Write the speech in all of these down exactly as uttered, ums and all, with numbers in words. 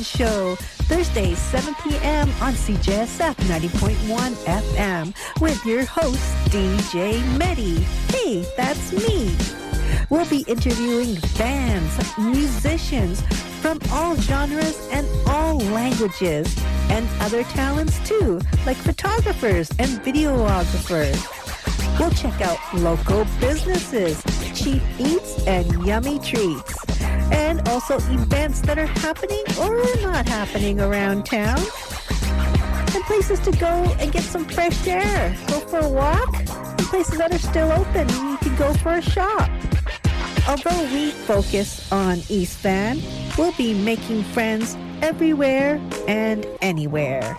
Show, Thursdays, seven p.m. on C J S F ninety point one F M with your host, D J Medi. Hey, that's me. We'll be interviewing bands, musicians from all genres and all languages, and other talents too, like photographers and videographers. We'll check out local businesses, cheap eats, and yummy treats. And also events that are happening or not happening around town. And places to go and get some fresh air. Go for a walk. And places that are still open. You can go for a shop. Although we focus on East Van, we'll be making friends everywhere and anywhere.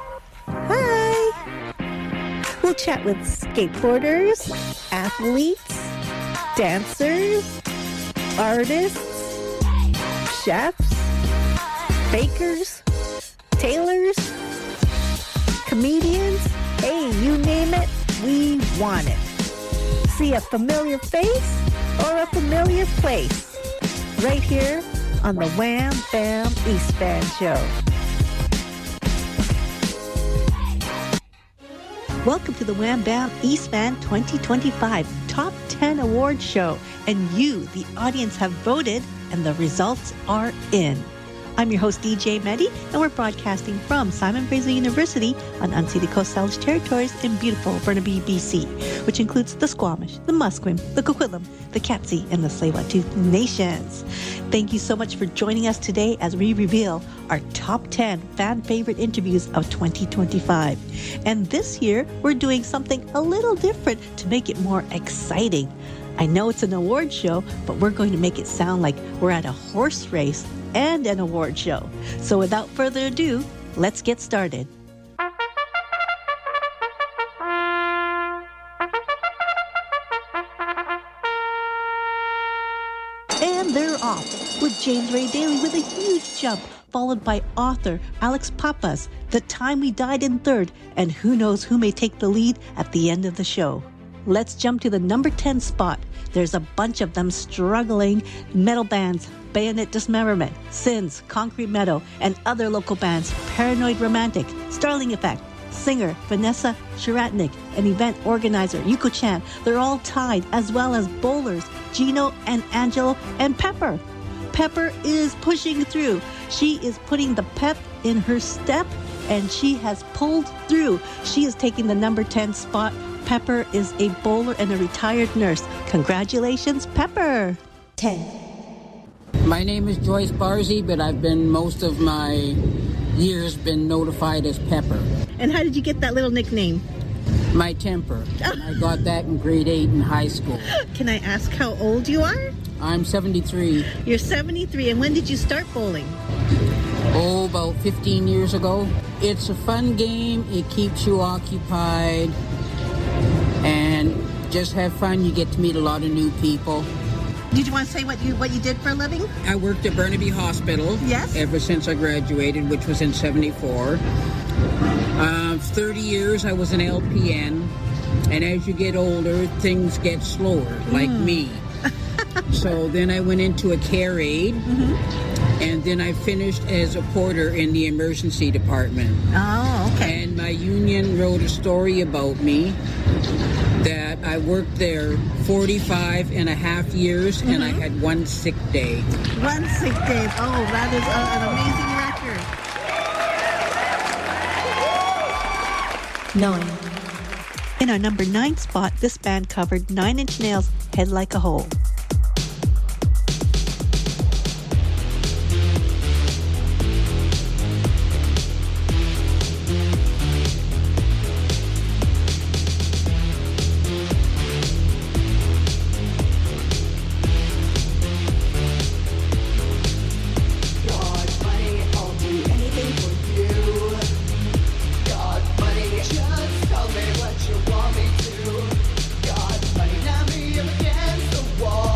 Hi! We'll chat with skateboarders, athletes, dancers, artists, chefs, bakers, tailors, comedians. Hey, you name it, we want it. See a familiar face or a familiar place right here on the Wham Bam East Van Show. Welcome to the Wham Bam East Van twenty twenty-five Top ten Award Show. And you, the audience, have voted, and the results are in. I'm your host, D J Medi, and we're broadcasting from Simon Fraser University on unceded Coast Salish territories in beautiful Burnaby, B C, which includes the Squamish, the Musqueam, the Coquitlam, the Katzie, and the Tsleil-Waututh nations. Thank you so much for joining us today as we reveal our top ten fan favorite interviews of twenty twenty-five. And this year, we're doing something a little different to make it more exciting. I know it's an award show, but we're going to make it sound like we're at a horse race and an award show. So without further ado, let's get started. And they're off, with James Ray Daly with a huge jump, followed by author Alex Papas, The Time We Died in Third, and who knows who may take the lead at the end of the show. Let's jump to the number ten spot. There's a bunch of them struggling. Metal bands, Bayonet Dismemberment, Sins, Concrete Meadow, and other local bands, Paranoid Romantic, Starling Effect, singer Vanessa Shiratnik, and event organizer Yuko Chan. They're all tied, as well as bowlers Gino and Angelo and Pepper. Pepper is pushing through. She is putting the pep in her step, and she has pulled through. She is taking the number ten spot. Pepper is a bowler and a retired nurse. Congratulations, Pepper. ten. My name is Joyce Barzy, but I've been most of my years been notified as Pepper. And how did you get that little nickname? My temper. I got that in grade eight in high school. Can I ask how old you are? I'm seventy-three. You're seventy-three, and when did you start bowling? Oh, about fifteen years ago. It's a fun game. It keeps you occupied. And just have fun. You get to meet a lot of new people. Did you want to say what you what you did for a living? I worked at Burnaby Hospital. Yes. Ever since I graduated, which was in seventy-four. Uh, thirty years I was an L P N. And as you get older, things get slower, like mm. me. So then I went into a care aide. Mm-hmm. And then I finished as a porter in the emergency department. Oh, okay. And my union wrote a story about me that I worked there forty-five and a half years, mm-hmm. and I had one sick day. One sick day. Oh, that is a, an amazing record. Nine. In our number nine spot, this band covered Nine Inch Nails' Head Like a Hole. What you want me to? God, money, now me against the wall.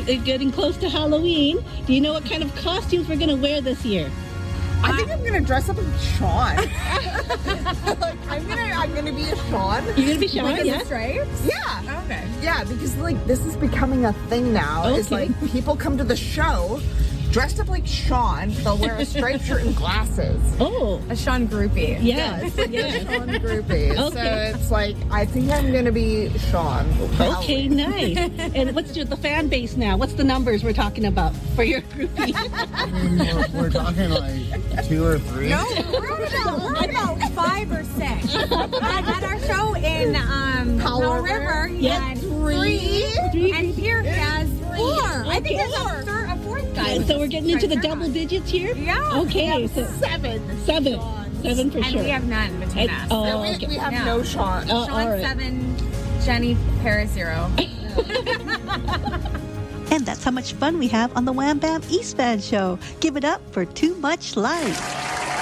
uh, getting close to Halloween. Do you know what kind of costumes we're going to wear this year? I think I'm gonna dress up as Sean. like, I'm gonna, I'm gonna be a Sean. You're gonna be Sean, like, yeah? Stripes? Yeah. Okay. Yeah, because like this is becoming a thing now. Okay. Is like people come to the show dressed up like Sean. They'll wear a striped shirt and glasses. Oh, A Sean groupie. yeah, It's like yeah. a Sean groupie. Okay. So it's like I think I'm gonna be Sean. for Okay, Halloween. nice. And what's your, the fan base now? What's the numbers we're talking about for your groupie? we're, we're talking like two or three. No, we're about, we're about five or six. At, at our show in um, Powell Powell River? River, you Yeah. had Three. Three. and here he has four. I think there's a, third, a fourth guy. And so we're getting into the Right double now. digits here? Yeah. Okay, so Seven. seven. Seven for And sure. we have none between And- us. oh, And we, okay. we have Yeah. no Sean. Oh, Sean all right. seven, Jenny Paris zero. And that's how much fun we have on the Wham Bam East Van Show. Give it up for Too Much Life.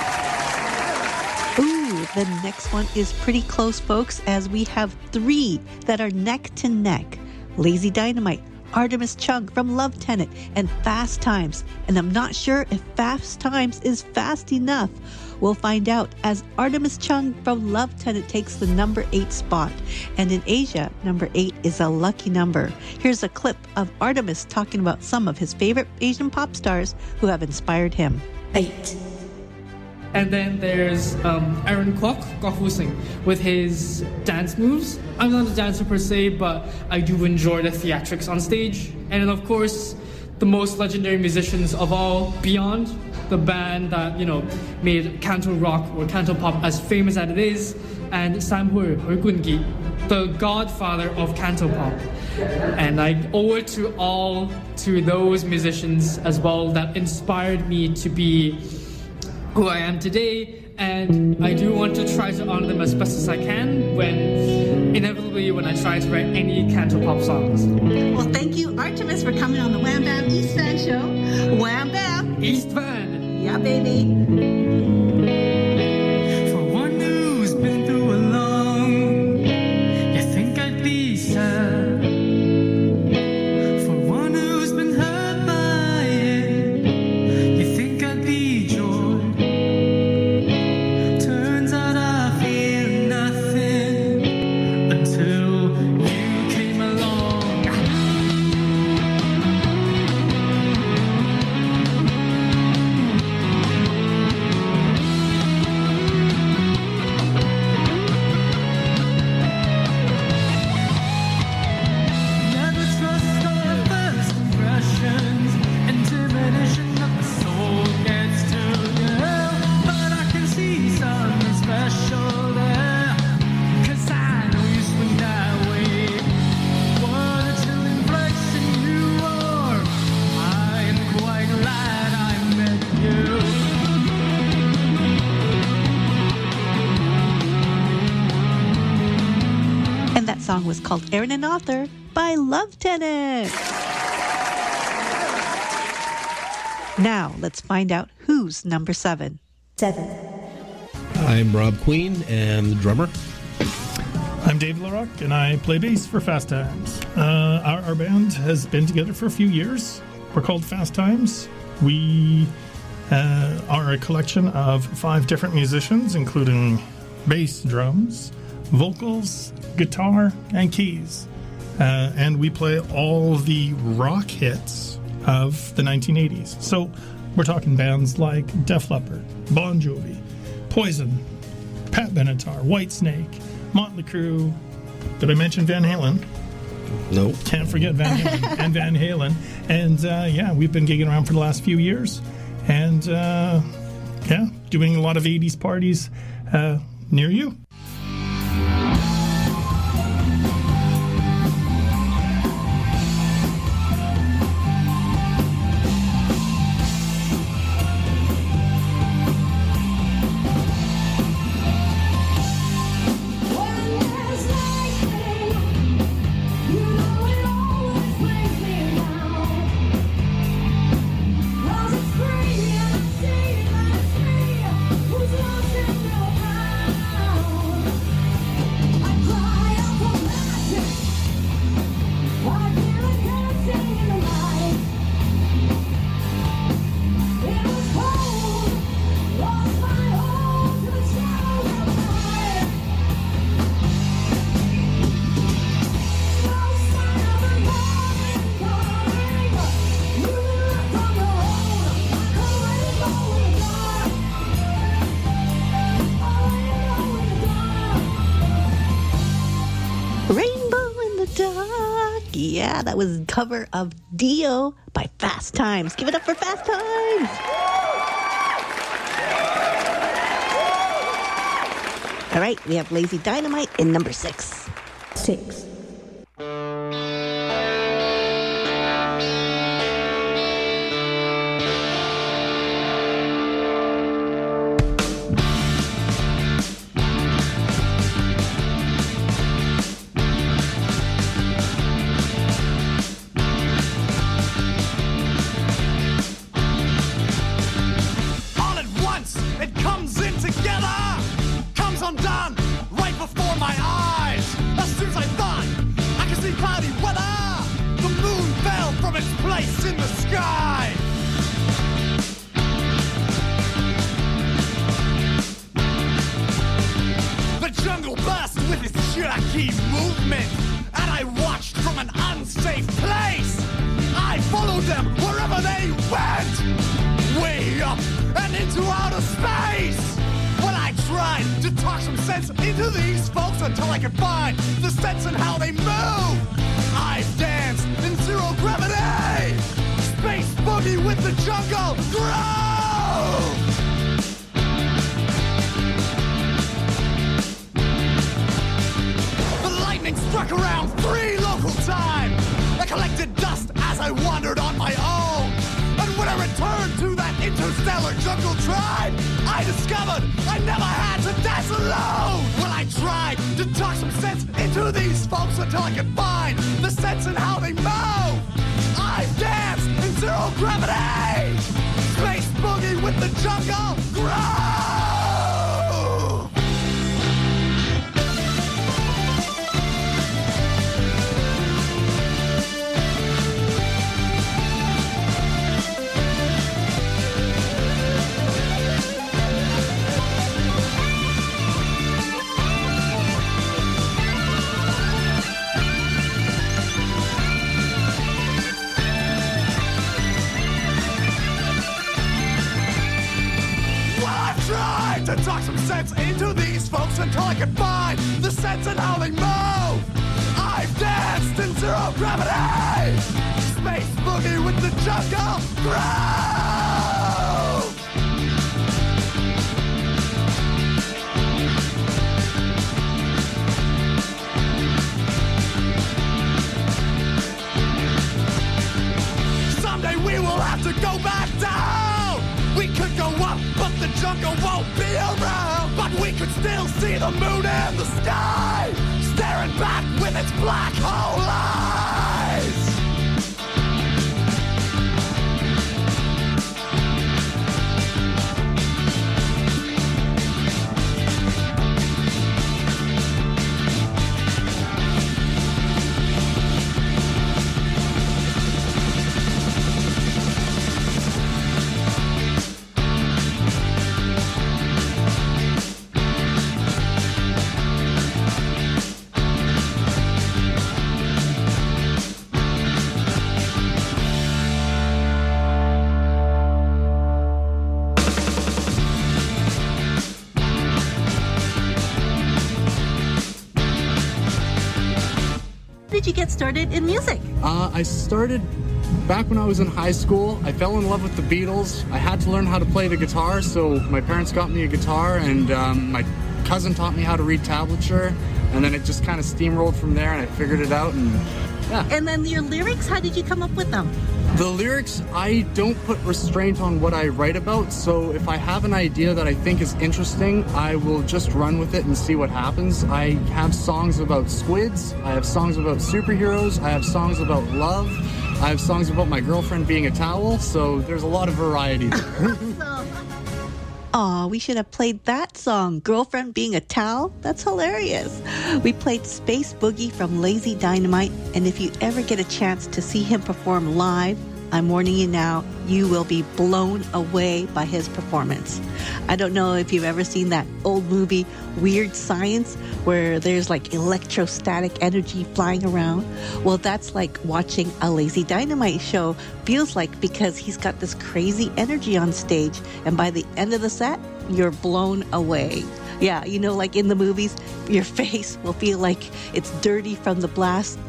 Ooh, the next one is pretty close, folks, as we have three that are neck to neck. Lazy Dynamite, Artemis Chung from Love Tenant, and Fast Times. And I'm not sure if Fast Times is fast enough. We'll find out as Artemis Chung from Love Tenant takes the number eight spot. And in Asia, number eight is a lucky number. Here's a clip of Artemis talking about some of his favorite Asian pop stars who have inspired him. Eight. And then there's um, Aaron Kwok, Kwok Woo Sing, with his dance moves. I'm not a dancer per se, but I do enjoy the theatrics on stage. And then, of course, the most legendary musicians of all, Beyond, the band that, you know, made Canto Rock or Canto Pop as famous as it is, and Sam Hui, Hui Kun Gi, the godfather of Canto Pop. And I owe it to all, to those musicians as well that inspired me to be who I am today, and I do want to try to honor them as best as I can when, inevitably, when I try to write any Canto Pop songs. Well, thank you, Artemis, for coming on the Wham Bam East Van Show. Wham Bam! East Van! Yeah, baby. For one who's been through a long, you think I'd be sad. For one who's been hurt by it, you think I'd be joy. Turns out I feel nothing until you came along. Never trust our first impressions. Intimidation of the soul gets to you. But I can see something special there. 'Cause I know you swing that way. What a chilling flexion you are. I'm quite glad I met you. And that song was called Aaron and Arthur by Love Tenant. Now, let's find out who's number seven. Seven. I'm Rob Queen and the drummer. I'm Dave LaRock, and I play bass for Fast Times. Uh, our, our band has been together for a few years. We're called Fast Times. We uh, are a collection of five different musicians, including bass, drums, vocals, guitar, and keys. Uh, and we play all the rock hits of the nineteen eighties. So we're talking bands like Def Leppard, Bon Jovi, Poison, Pat Benatar, Whitesnake, Motley Crue. Did I mention Van Halen? Nope. Can't forget Van Halen and Van Halen. And uh, yeah, we've been gigging around for the last few years. And uh, yeah, doing a lot of eighties parties uh, near you. Who's lost in your power? Yeah, that was a cover of Dio by Fast Times. Give it up for Fast Times. All right, we have Lazy Dynamite in number six. Six. Undone right before my eyes. As soon as I thought I could see cloudy weather, the moon fell from its place in the sky. The jungle burst with its jerky movement, and I watched from an unsafe place. I followed them wherever they went, way up and into outer space. When I tried to talk some sense into these folks until I could find the sense in how they move, I danced in zero gravity, space boogie with the jungle groove. The lightning struck around three local time. I collected dust as I wandered on my own. And when I returned to that interstellar jungle tribe, I discovered I never had to dance alone. When I tried to talk some sense into these folks until I could find the sense in how they move, I danced in zero gravity, space boogie with the jungle groove. Tried to talk some sense into these folks until I could find the sense in how they move. I've danced in zero gravity, space boogie with the jungle groove. Someday we will have to go back down. We could go up, but the jungle won't be around. But we could still see the moon in the sky, staring back with its black hole eyes. Did you get started in music? Uh, I started back when I was in high school. I fell in love with the Beatles. I had to learn how to play the guitar, so my parents got me a guitar, and um, my cousin taught me how to read tablature, and then it just kind of steamrolled from there, and I figured it out, and yeah. And then your lyrics, how did you come up with them? The lyrics, I don't put restraint on what I write about, so if I have an idea that I think is interesting, I will just run with it and see what happens. I have songs about squids, I have songs about superheroes, I have songs about love, I have songs about my girlfriend being a towel, so there's a lot of variety there. Aw, we should have played that song, Girlfriend Being a Towel. That's hilarious. We played Space Boogie from Lazy Dynamite, and if you ever get a chance to see him perform live, I'm warning you now, you will be blown away by his performance. I don't know if you've ever seen that old movie, Weird Science, where there's like electrostatic energy flying around. Well, that's like watching a Lazy Dynamite show feels like, because he's got this crazy energy on stage, and by the end of the set, you're blown away. Yeah, you know, like in the movies, your face will feel like it's dirty from the blast,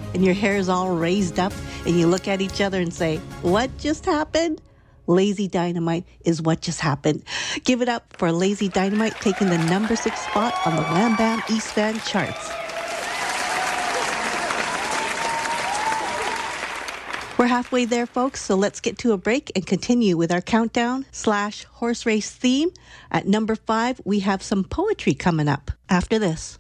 and your hair is all raised up and you look at each other and say, what just happened? Lazy Dynamite is what just happened. Give it up for Lazy Dynamite taking the number six spot on the Wham Bam East Van charts. We're halfway there, folks, so let's get to a break and continue with our countdown slash horse race theme. At number five, we have some poetry coming up after this.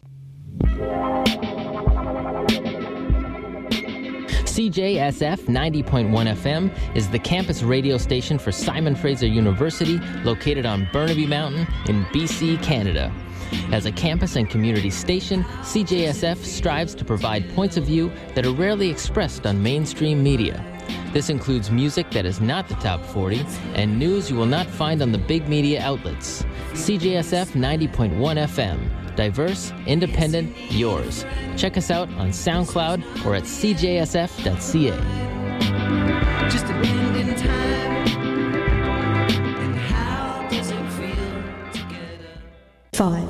C J S F ninety point one F M is the campus radio station for Simon Fraser University, located on Burnaby Mountain in B C, Canada. As a campus and community station, C J S F strives to provide points of view that are rarely expressed on mainstream media. This includes music that is not the top forty and news you will not find on the big media outlets. C J S F ninety point one F M. Diverse, independent, yours. Check us out on SoundCloud or at c j s f dot c a. Just a bend in time. And how does it feel together? Five.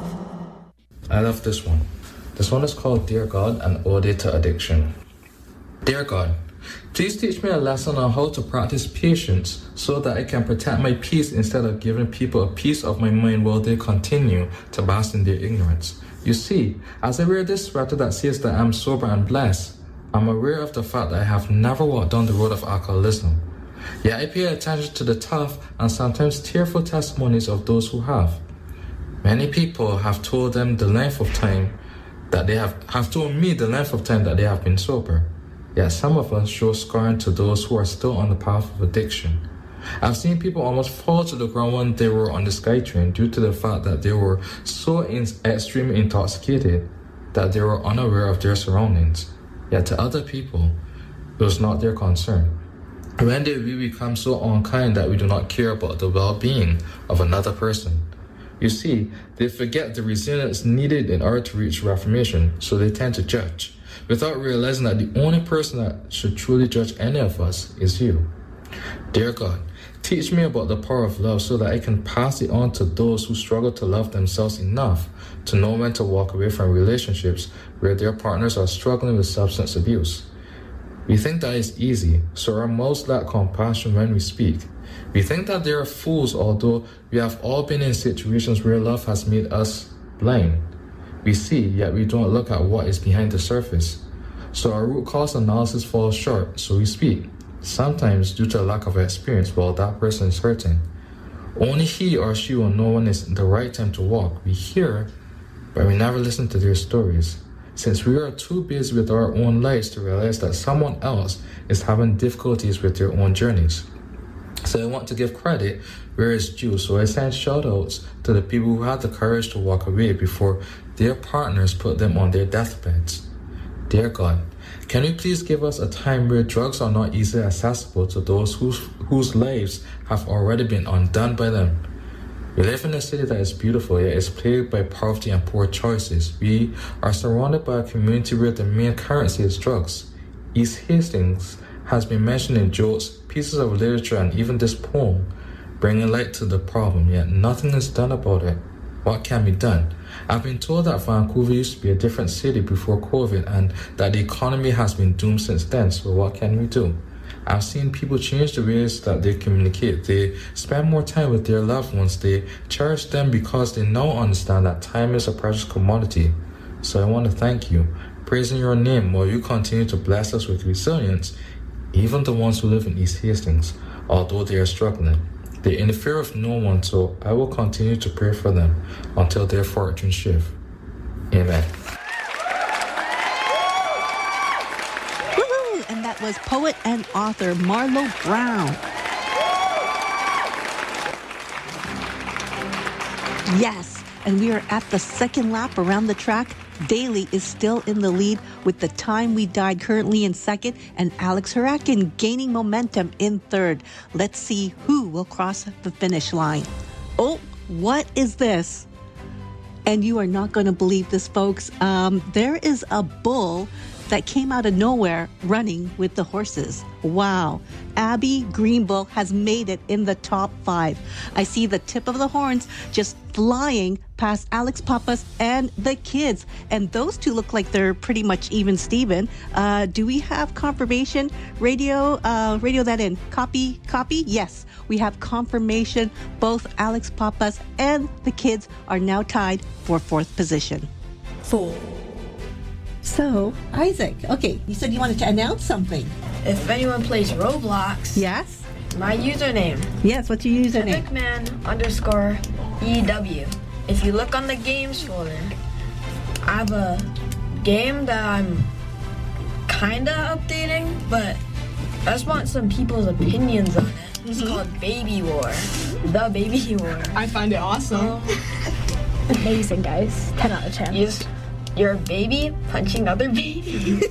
I love this one. This one is called Dear God, an Ode to Addiction. Dear God, please teach me a lesson on how to practice patience so that I can protect my peace instead of giving people a piece of my mind while they continue to bask in their ignorance. You see, as I wear this sweater that says that I'm sober and blessed, I'm aware of the fact that I have never walked down the road of alcoholism. Yet I pay attention to the tough and sometimes tearful testimonies of those who have. Many people have told them the length of time that they have, have told me the length of time that they have been sober. Yet some of us show scorn to those who are still on the path of addiction. I've seen people almost fall to the ground when they were on the SkyTrain due to the fact that they were so in- extremely intoxicated that they were unaware of their surroundings. Yet to other people, it was not their concern. When did we become so unkind that we do not care about the well-being of another person? You see, they forget the resilience needed in order to reach reformation, so they tend to judge, without realizing that the only person that should truly judge any of us is you. Dear God, teach me about the power of love so that I can pass it on to those who struggle to love themselves enough to know when to walk away from relationships where their partners are struggling with substance abuse. We think that is easy, so our mouths lack compassion when we speak. We think that they are fools, although we have all been in situations where love has made us blind. We see, yet we don't look at what is behind the surface. So our root cause analysis falls short, so we speak, sometimes due to a lack of experience while that person is hurting. Only he or she will know when it's the right time to walk. We hear, but we never listen to their stories, since we are too busy with our own lives to realize that someone else is having difficulties with their own journeys. So I want to give credit where it's due, so I send shout-outs to the people who had the courage to walk away before their partners put them on their deathbeds. Dear God, can you please give us a time where drugs are not easily accessible to those whose, whose lives have already been undone by them? We live in a city that is beautiful, yet is plagued by poverty and poor choices. We are surrounded by a community where the main currency is drugs. East Hastings has been mentioned in jokes, pieces of literature, and even this poem, bringing light to the problem, yet nothing is done about it. What can be done? I've been told that Vancouver used to be a different city before COVID and that the economy has been doomed since then, so what can we do? I've seen people change the ways that they communicate. They spend more time with their loved ones. They cherish them because they now understand that time is a precious commodity. So I want to thank you, praising your name while you continue to bless us with resilience, even the ones who live in East Hastings, although they are struggling. They interfere with no one, so I will continue to pray for them until their fortune shift. Amen. Woohoo! And that was poet and author Marlo Brown. Yes, and we are at the second lap around the track. Daly is still in the lead with the time we died currently in second and Alex Hurakin gaining momentum in third. Let's see who will cross the finish line. Oh, what is this? And you are not going to believe this, folks. Um, there is a bull that came out of nowhere running with the horses. Wow. Abby Greenbull has made it in the top five. I see the tip of the horns just flying past Alex Pappas and the kids. And those two look like they're pretty much even Steven. Uh, do we have confirmation? Radio, uh, radio that in. Copy, copy? Yes. We have confirmation. Both Alex Pappas and the kids are now tied for fourth position. Four. So, Isaac, okay, you said you wanted to announce something. If anyone plays Roblox, yes, my username. Yes, what's your username? Epicman underscore E W. If you look on the games folder, I have a game that I'm kinda updating, but I just want some people's opinions on it. It's mm-hmm. called Baby War. The Baby War. I find it awesome. Amazing, guys. ten out of ten. You just, you're a baby punching other babies.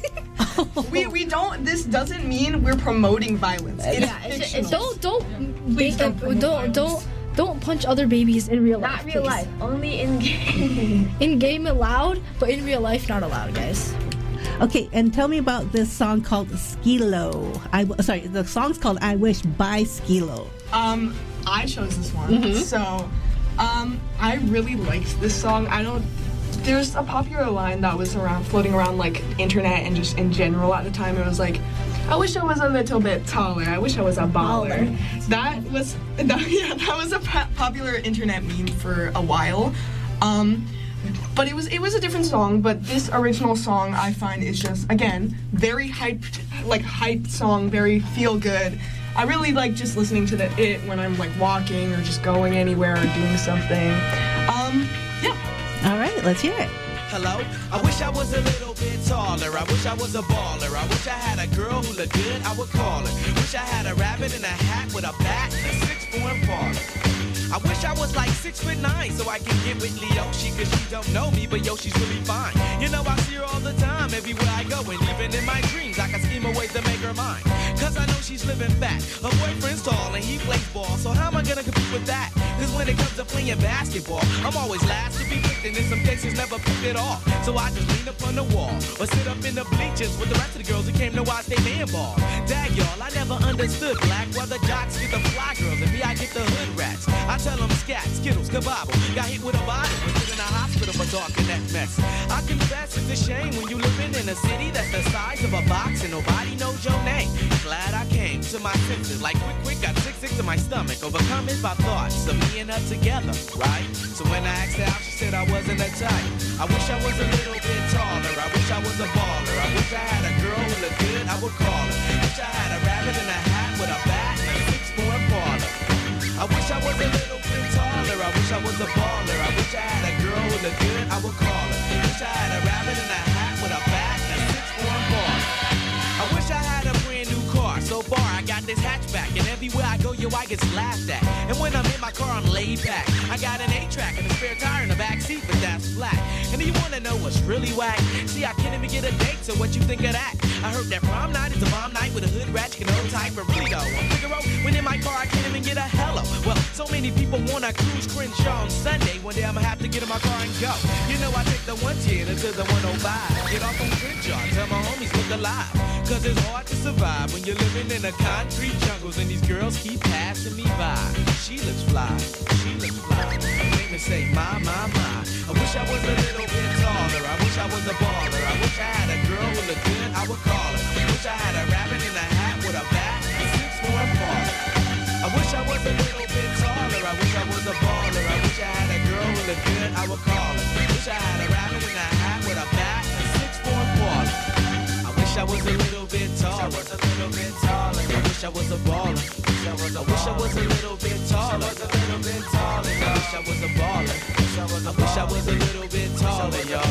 we we don't. This doesn't mean we're promoting violence. It's yeah, it's, it's don't don't Please don't don't don't, don't don't punch other babies in real life. Not real please. life. Only in game. In game allowed, but in real life not allowed, guys. Okay, and tell me about this song called Skilo. I sorry, the song's called "I Wish" by Skilo. Um, I chose this one, Mm-hmm. so um, I really liked this song. I don't. There's a popular line that was around, floating around like internet and just in general at the time. It was like, "I wish I was a little bit taller. I wish I was a baller." That was that, yeah, that was a po- popular internet meme for a while. Um, But it was it was a different song, but this original song I find is just, again, very hyped, like hyped song, very feel good. I really like just listening to the, it when I'm like walking or just going anywhere or doing something. Um, yeah. All right, let's hear it. Hello? I wish I was a little bit taller. I wish I was a baller. I wish I had a girl who looked good, I would call her. Wish I had a rabbit in a hat with a bat and a six-form parlor. I wish I was like six foot nine so I could get with Leoshi, cause she don't know me, but yo, she's really fine. You know, I see her all the time, everywhere I go, and even in my dreams, I can scheme a ways to make her mine. Cause I know she's living fat. Her boyfriend's tall and he plays ball, so how am I gonna compete with that? Cause when it comes to playing basketball, I'm always last to be picked, and in some cases never picked at all. So I just lean up on the wall, or sit up in the bleachers with the rest of the girls who came to watch they man ball. Dag y'all, I never understood black, why the jocks get the fly girls, and me I get the hood rats. I tell them scat, skittles, kabobble. Got hit with a bottle and put in a hospital for talking that mess. I confess it's a shame when you living in a city that's the size of a box and nobody knows your name. Glad I came to my senses, like quick, quick, got sick, sick to my stomach. Overcome it by thoughts of me and her together, right? So when I asked her out, she said I wasn't a type. I wish I was a little bit taller. I wish I was a baller. I wish I had a girl who looked good, I would call her. Wish I had a rabbit in a hat with a bat and a six-form parlor. I wish I was a little bit taller. I wish I was a baller. I wish I had a girl who looked good, I would call her. Wish I had a rabbit in a hat with a bat and a six-form parlor. I wish I had a brand new car. So far, I got this hatchback, and everywhere I go, yo, I get laughed at. And when I'm in my car, I'm laid back. I got an eight-track and a spare tire in the back seat, but that's flat. And do you wanna know what's really whack? See, I can't even get a date, so what you think of that? I heard that prom night is a bomb night with a hood rat, you can hold tight, but really though, I'm Figaro, when in my car, I can't even get a hello. Well, so many people wanna cruise Crenshaw on Sunday. One day I'ma have to get in my car and go. You know, I take the one ten to the one oh five. Get off on Crenshaw, tell my homies look alive. Cause it's hard to survive when you're living in the concrete jungles and these girls keep passing me by. She looks fly, she looks fly. Make me say, my, my, my. I wish I was a little bit taller. I wish I was a baller. I wish I had a girl who looked good, I would call her. Wish I had a rabbit in a hat with a bat and a six-form parlor. I wish I was a little bit taller. I wish I was a baller. I wish I had a girl who looked good, I would call her. Wish I had a rabbit in a hat with a bat and a six-form parlor. I wish I was a little bit taller. I was a little bit taller. I wish I was a baller. I wish I was a little bit taller. I was a little bit taller. I wish I was a baller. I wish I was a little bit taller, y'all.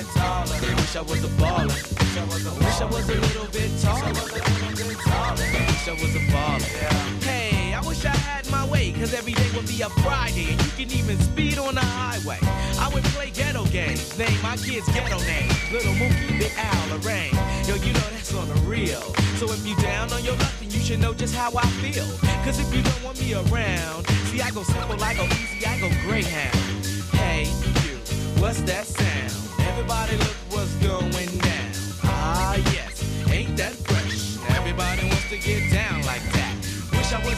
I wish I was a baller. I wish I was a little bit taller. I wish I was a baller. Hey, I wish I had my way, cause every day would be a Friday, and you can even speed on the highway. I would play ghetto games, name my kids ghetto names. Little Mookie, Big Al, Lorraine. Yo, you know that's on the real. So if you down on your luck, then you should know just how I feel. Cause if you don't want me around, see, I go simple, I go easy, I go Greyhound. Hey, you, what's that sound? Everybody look what's going down. Ah,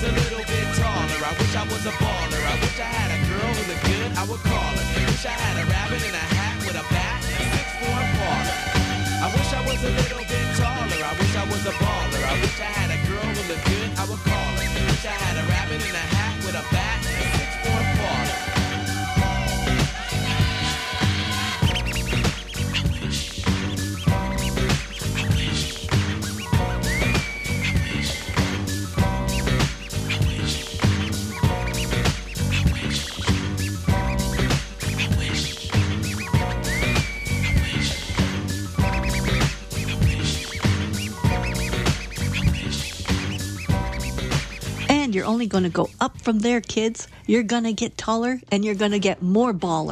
was a little bit taller. I wish I was a baller. I wish I had a girl who looked good, I would call her. Wish I had a rabbit in a hat with a bat and a six-form parlor. I wish I was a little bit taller. I wish I was a baller. I wish I had a girl who looked good, I would call her. Wish I had a rabbit in a hat with a bat and a six-form parlor. You're only going to go up from there, kids. You're going to get taller and you're going to get more baller.